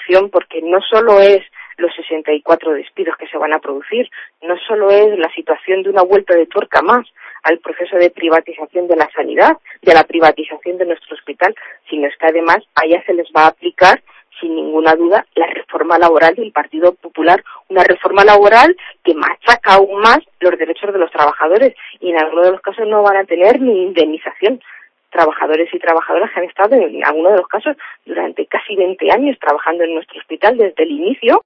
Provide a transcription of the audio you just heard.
situación, porque no solo es los 64 despidos que se van a producir, no solo es la situación de una vuelta de tuerca más al proceso de privatización de la sanidad, de la privatización de nuestro hospital, sino es que además a ella se les va a aplicar sin ninguna duda la reforma laboral del Partido Popular, una reforma laboral que machaca aún más los derechos de los trabajadores y en algunos de los casos no van a tener ni indemnización. Trabajadores y trabajadoras que han estado en algunos de los casos durante casi 20 años trabajando en nuestro hospital desde el inicio